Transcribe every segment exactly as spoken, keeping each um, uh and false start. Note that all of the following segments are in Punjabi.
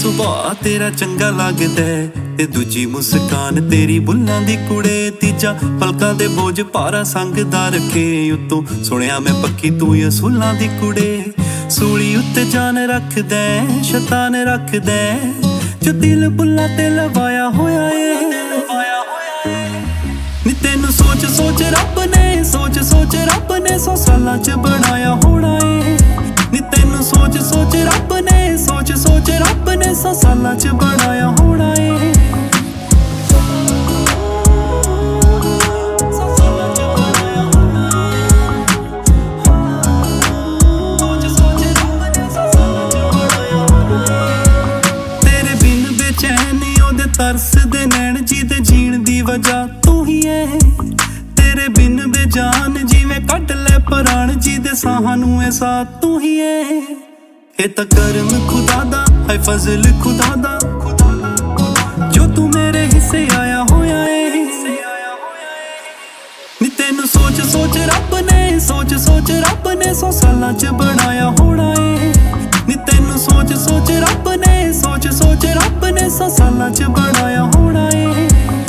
ਸੁਭਾਅ ਤੇਰਾ ਚੰਗਾ ਲੱਗਦਾ ਤੇ ਦੂਜੀ ਮੁਸਕਾਨ ਤੇਰੀ ਬੁੱਲਾਂ ਦੀ ਕੁੜੇ। ਤੀਜਾ ਪਲਕਾਂ ਦੇ ਬੋਝ ਭਾਰਾ ਸੰਗਦਾ ਰੱਖੇ ਉੱਤੋਂ ਸੁਣਿਆ ਮੈਂ ਪੱਕੀ ਤੂੰ ਅਸੂਲਾਂ ਦੀ ਕੁੜੇ। ਸੂਲੀ ਉੱਤੇ ਜਾਨ ਰੱਖਦਾ ਸ਼ੈਤਾਨ ਰੱਖਦਾ ਜੋ ਦਿਲ ਬੁੱਲਾਂ ਤੇ ਲਵਾਇਆ ਹੋਇਆ ਏ। ਨੀ ਤੈਨੂੰ ਸੋਚ ਸੋਚ ਰੱਬ ਨੇ ਸੋਚ ਸੋਚ ਰੱਬ ਨੇ ਸੌ ਸਾਲਾਂ ਚ ਬਣਾਇਆ ਹੋਣਾ ਏ। ਨੀ ਤੈਨੂੰ ਸੋਚ ਸੋਚ ਰੱਬ ਨੇ ਸੋਚ ਸੋਚ ਰੱਬ ਨੇ ਸੌ ਸਾਲਾਂ ਚ ਬਣਾਇਆ ਹੋਣਾ ਏ। ਤੇਰੇ ਬਿਨ ਬੇਚੈਨ ਉਹਦੇ ਤਰਸਦੇ ਨੈਣ ਜਿਹਦੇ ਜੀਣ ਦੀ ਵਜ੍ਹਾ ਤੂੰ ਹੀ ਏ। ਤੇਰੇ ਬਿਨ ਬੇਜਾਨ ਜਿਵੇਂ ਕੱਢ ਲੈ ਪ੍ਰਾਣ ਜਿਹਦੇ ਸਾਹਾਂ ਨੂੰ ਐ ਸਾਹ ਤੂੰ ਹੀ ਏ। ਇਹ ਤਾਂ ਕਰਮ ਖੁਦਾ ਦਾ ਹੈ ਫਜ਼ਲ ਖੁਦਾ ਦਾ ਜੋ ਤੂੰ ਮੇਰੇ ਹਿੱਸੇ ਆਇਆ ਹੋਇਆ ਏ। ਨੀ ਤੈਨੂੰ ਸੋਚ ਸੋਚ ਰੱਬ ਨੇ ਸੋਚ ਸੋਚ ਰੱਬ ਨੇ ਸੌ ਸਾਲਾਂ ਚ ਬਣਾਇਆ ਹੋਣਾ ਏ। ਨੀ ਤੈਨੂੰ ਸੋਚ ਸੋਚ ਰੱਬ ਨੇ ਸੋਚ ਸੋਚ ਰੱਬ ਨੇ ਸੌ ਸਾਲਾਂ ਚ ਬਣਾਇਆ ਹੋਣਾ ਏ।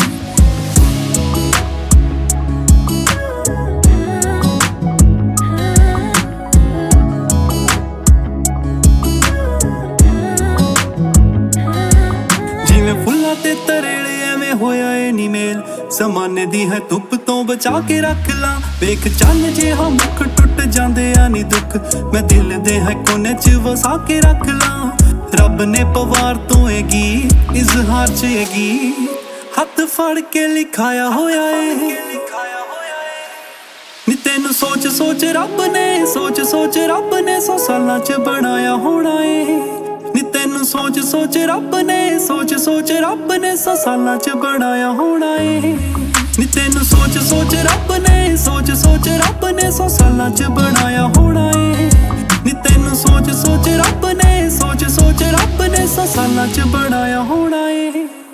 ਫੁੱਲਾਂ ਤੇ ਤਰੇਲੇ ਐਵੇਂ ਹੋਇਆ ਏ ਨੀ ਮੇਲ ਜ਼ਮਾਨੇ ਦੀ ਹੈ ਧੁੱਪ ਤੋਂ ਬਚਾ ਕੇ ਰੱਖ ਲਾਂ। ਵੇਖ ਚੰਨ ਜਿਹਾ ਮੁੱਖ ਟੁੱਟ ਜਾਂਦੇ ਆ ਨੀ ਦੁੱਖ ਮੈਂ ਦਿਲ ਦੇ ਹੈ ਕੋਨੇ ਚ ਵਸਾ ਕੇ ਰੱਖ ਲਾਂ। ਰੱਬ ਨੇ ਪਵਾਰ ਤੋਂ ਏ ਗੀਤ ਇਜ਼ਹਾਰ ਚ ਏ ਗੀਤ ਹੱਥ ਫੜ ਕੇ ਲਿਖਾਇਆ ਹੋਇਆ ਏ। ਨੀ ਤੈਨੂੰ ਸੋਚ ਸੋਚ ਰੱਬ ਨੇ ਸੋਚ ਸੋਚ ਰੱਬ ਨੇ ਸੌ ਸਾਲਾਂ ਚ ਬਣਾਇਆ ਹੋਣਾ ਏ। ਨੀ ਤੈਨੂੰ ਸੋਚ ਸੋਚ ਰੱਬ ਨੇ ਸੋਚ ਸੋਚ ਰੱਬ ਨੇ ਸੌ ਸਾਲਾਂ ਚ ਬਣਾਇਆ ਹੋਣਾ ਏ। ਨੀ ਤੈਨੂੰ ਸੋਚ ਸੋਚ ਰੱਬ ਨੇ ਸੋਚ ਸੋਚ ਰੱਬ ਨੇ ਸੌ ਸਾਲਾਂ ਚ ਬਣਾਇਆ ਹੋਣਾ ਏ। ਨੀ ਤੈਨੂੰ ਸੋਚ ਸੋਚ ਰੱਬ ਨੇ ਸੋਚ ਸੋਚ ਰੱਬ ਨੇ ਸੌ ਸਾਲਾਂ ਚ ਬਣਾਇਆ ਹੋਣਾ ਏ।